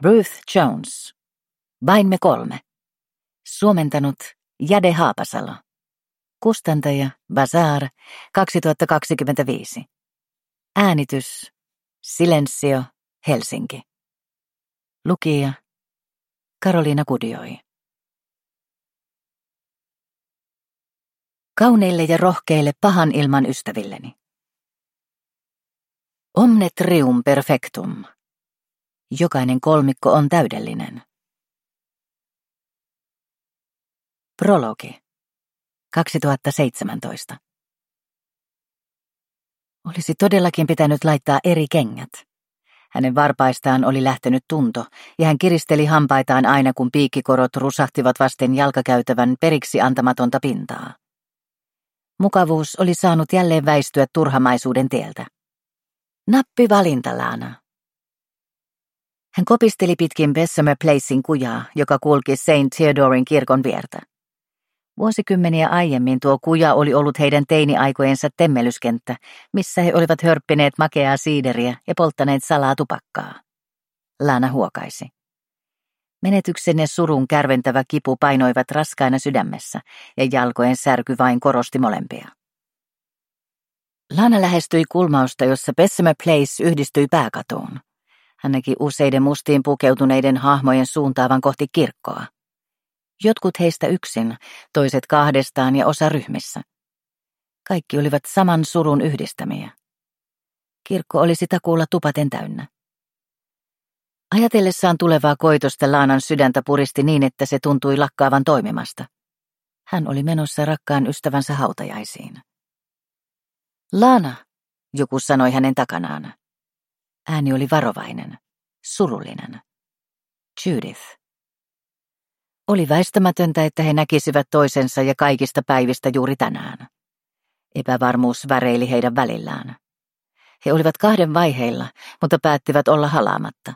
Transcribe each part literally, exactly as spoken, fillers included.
Ruth Jones. Vain me kolme. Suomentanut Jade Haapasalo. Kustantaja Bazaar kaksituhattakaksikymmentäviisi. Äänitys Silensio Helsinki. Lukija Karoliina Kudioi. Kauneille ja rohkeille pahan ilman ystävilleni. Omne trium perfectum. Jokainen kolmikko on täydellinen. Prologi kaksituhattaseitsemäntoista. Olisi todellakin pitänyt laittaa eri kengät. Hänen varpaistaan oli lähtenyt tunto, ja hän kiristeli hampaitaan aina, kun piikkikorot rusahtivat vasten jalkakäytävän periksi antamatonta pintaa. Mukavuus oli saanut jälleen väistyä turhamaisuuden tieltä. Nappi valinta, Lana. Hän kopisteli pitkin Bessemer Placein kujaa, joka kulki Saint Theodorin kirkon viertä. Vuosikymmeniä aiemmin tuo kuja oli ollut heidän teiniaikojensa temmelyskenttä, missä he olivat hörppineet makeaa siideriä ja polttaneet salaa tupakkaa. Lana huokaisi. Menetyksen ja surun kärventävä kipu painoivat raskaina sydämessä, ja jalkojen särky vain korosti molempia. Lana lähestyi kulmausta, jossa Bessemer Place yhdistyi pääkatuun. Hän näki useiden mustiin pukeutuneiden hahmojen suuntaavan kohti kirkkoa. Jotkut heistä yksin, toiset kahdestaan ja osa ryhmissä. Kaikki olivat saman surun yhdistämiä. Kirkko olisi takuulla tupaten täynnä. Ajatellessaan tulevaa koitosta Lanan sydäntä puristi niin, että se tuntui lakkaavan toimimasta. Hän oli menossa rakkaan ystävänsä hautajaisiin. Lana, joku sanoi hänen takanaan. Ääni oli varovainen, surullinen. Judith. Oli väistämätöntä, että he näkisivät toisensa ja kaikista päivistä juuri tänään. Epävarmuus väreili heidän välillään. He olivat kahden vaiheilla, mutta päättivät olla halaamatta.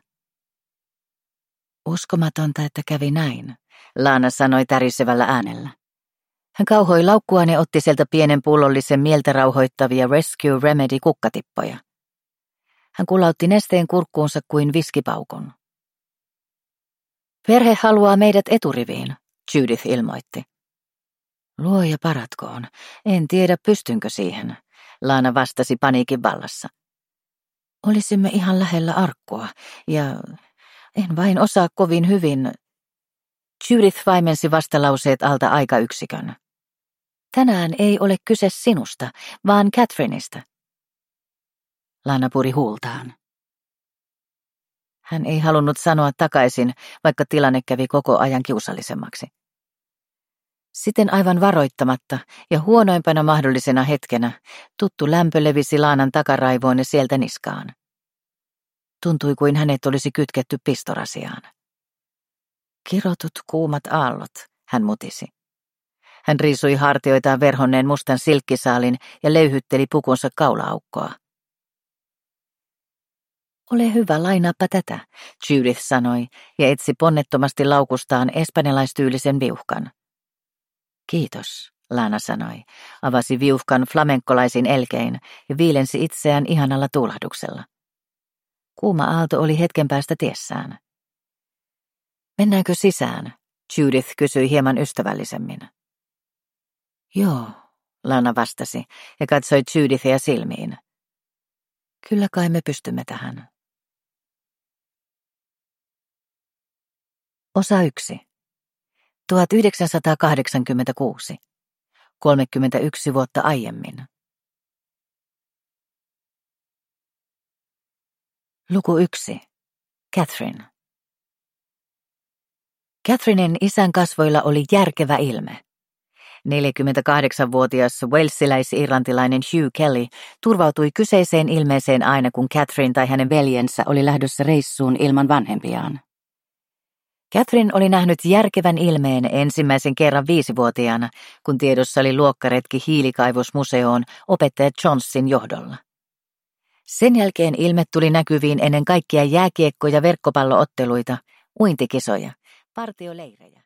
Uskomatonta, että kävi näin, Lana sanoi tärisevällä äänellä. Hän kauhoi laukkuaan ja otti sieltä pienen pullollisen mieltä rauhoittavia Rescue Remedy-kukkatippoja. Hän kulautti nesteen kurkkuunsa kuin viskipaukun. Perhe haluaa meidät eturiviin, Judith ilmoitti. Luoja paratkoon, en tiedä pystynkö siihen, Lana vastasi paniikin vallassa. Olisimme ihan lähellä arkkua, ja en vain osaa kovin hyvin. Judith vaimensi vastalauseet alta aikayksikön. Tänään ei ole kyse sinusta, vaan Catherineista. Lana puri huultaan. Hän ei halunnut sanoa takaisin, vaikka tilanne kävi koko ajan kiusallisemmaksi. Sitten aivan varoittamatta ja huonoimpana mahdollisena hetkenä tuttu lämpö levisi Lanan takaraivoon ja sieltä niskaan. Tuntui kuin hänet olisi kytketty pistorasiaan. Kirotut kuumat aallot, hän mutisi. Hän riisui hartioitaan verhonneen mustan silkkisaalin ja löyhytteli pukunsa kaulaaukkoa. Ole hyvä, lainaappa tätä, Judith sanoi ja etsi ponnettomasti laukustaan espanjalaistyylisen viuhkan. Kiitos, Lana sanoi, avasi viuhkan flamenkkolaisin elkein ja viilensi itseään ihanalla tuulahduksella. Kuuma aalto oli hetken päästä tiessään. Mennäänkö sisään? Judith kysyi hieman ystävällisemmin. Joo, Lana vastasi ja katsoi Judithia silmiin. Kyllä kai me pystymme tähän. Osa yksi. tuhatyhdeksänsataakahdeksankymmentäkuusi. kolmekymmentäyksi vuotta aiemmin. Luku yksi. Catherine. Catherinen isän kasvoilla oli järkevä ilme. neljäkymmentäkahdeksanvuotias walesiläis-irlantilainen Hugh Kelly turvautui kyseiseen ilmeeseen aina, kun Catherine tai hänen veljensä oli lähdössä reissuun ilman vanhempiaan. Catherine oli nähnyt järkevän ilmeen ensimmäisen kerran viisivuotiaana, kun tiedossa oli luokkaretki hiilikaivosmuseoon opettaja Johnsin johdolla. Sen jälkeen ilme tuli näkyviin ennen kaikkia jääkiekko- ja verkkopallootteluita, uintikisoja, partioleirejä.